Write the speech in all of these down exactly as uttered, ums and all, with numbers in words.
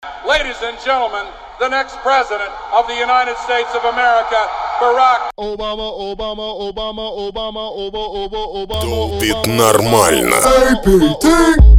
Ladies and gentlemen, the next president of the United States of America, Barack Obama, Obama, Obama, Obama, Obama, Obama, Obama. Долбит нормально. эй пи ти.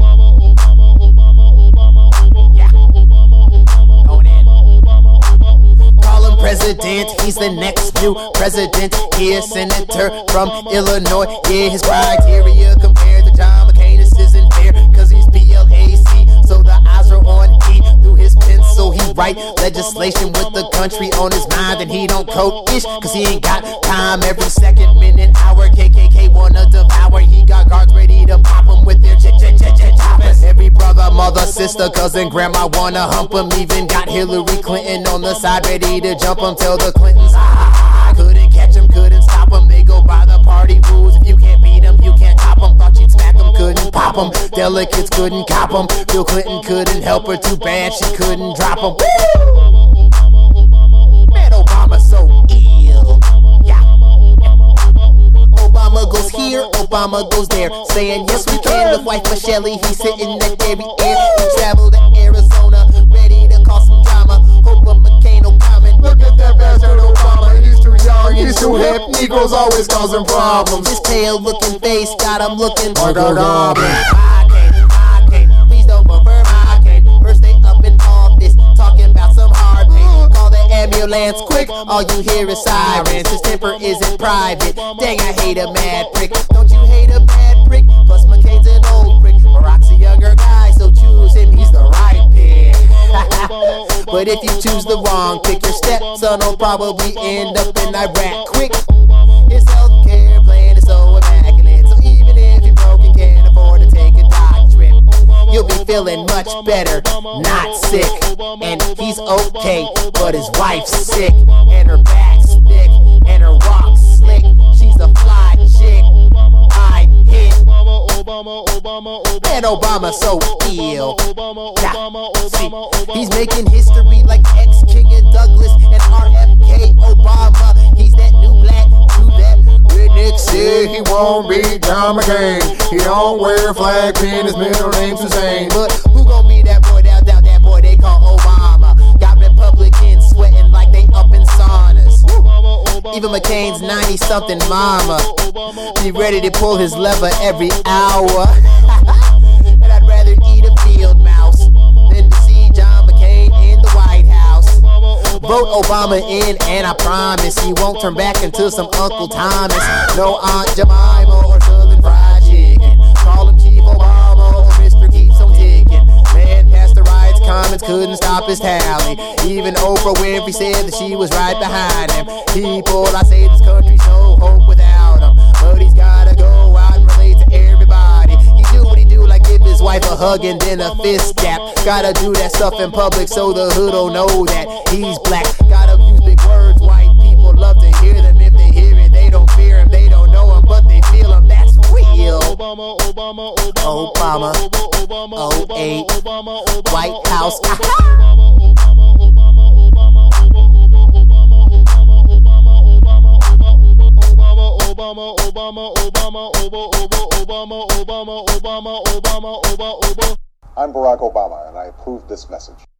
Call him president, he's the next new president. He a senator from Illinois. Yeah, his criteria compared to John McCain isn't fair, cause he's B L A C, so the eyes are on E. Through his pencil he write legislation with the country on his mind, and he don't code-ish, cause he ain't got time every second, minute, hour. K K K wanna devour, he got guards ready to pop him with their chick chick chick chick choppers. Every brother, mother, sister, cousin, grandma wanna hump him. Even got Hillary Clinton on the side ready to jump him. Tell the Clintons ah, couldn't catch him, couldn't stop him. They go by the party rules. If you can't beat him, you can't top him. Thought she'd smack him, couldn't pop him. Delegates couldn't cop him. Bill Clinton couldn't help her, too bad she couldn't drop him. Woo! Man, Obama so ill. Yeah. Obama goes here, Obama goes there, saying yes we can. With wife Michelle, he's sitting at every air. He traveled to Arizona, ready to cause some drama. Hope a McCain no comment. Look at that bastard Obama, he's too young, he's too hip. Negroes always causing problems. His tail looking face got him looking like a goblin. I can't, I can't, please don't confirm I can't. First day up in office, talking about some hard pain. Call the ambulance quick, all you hear is sirens. His temper isn't private, dang I hate a mad prick. Don't you hate a mad prick? Plus McCain's an old prick, Barack's a younger guy, so choose him, he's the right pick. But if you choose the wrong pick, your stepson will probably end up in Iraq quick. His healthcare plan is so immaculate, so even if you're broke and can't afford to take a dock trip, you'll be feeling much better, not sick. And he's okay, but his wife's sick, and her back's thick, and her walk's slick. She's a fly chick, I hit. Man, Obama so ill. Yeah. See, he's making history like ex-King and Douglas and R F K Obama. He's that new black, true that redneck Said he won't be John McCain. He don't wear a flag pin, his middle name's Hussein. But who gon' be that boy down, down, that boy they call Obama? Got Republicans sweating like they up in saunas. Even McCain's ninety something mama be ready to pull his lever every hour. And I'd rather eat a field mouse than to see John McCain in the White House. Vote Obama in and I promise he won't turn back into some Uncle Thomas. No Aunt Jemima or Southern Fried Chicken. Call him Chief Obama or Mister Keeps on Ticking. Man, Pastor Wright's comments couldn't stop his tally. Even Oprah Winfrey said that she was right behind him. People, I say this country's no hope without him, but he's gotta go out and relate to everybody. He do what he do, like give his wife a hug and then a fist tap. Gotta do that stuff in public so the hood will know that he's black. Gotta use big words, white people love to hear them. If they hear it, they don't fear him, they don't know him, but they feel him, that's real. Obama, Obama, Obama, Obama, Obama, oh eight, Obama, Obama, White House. Obama, Obama, Obama, Obama, Obama, Obama, Obama, Obama, Obama, Obama. I'm Barack Obama, and I approve this message.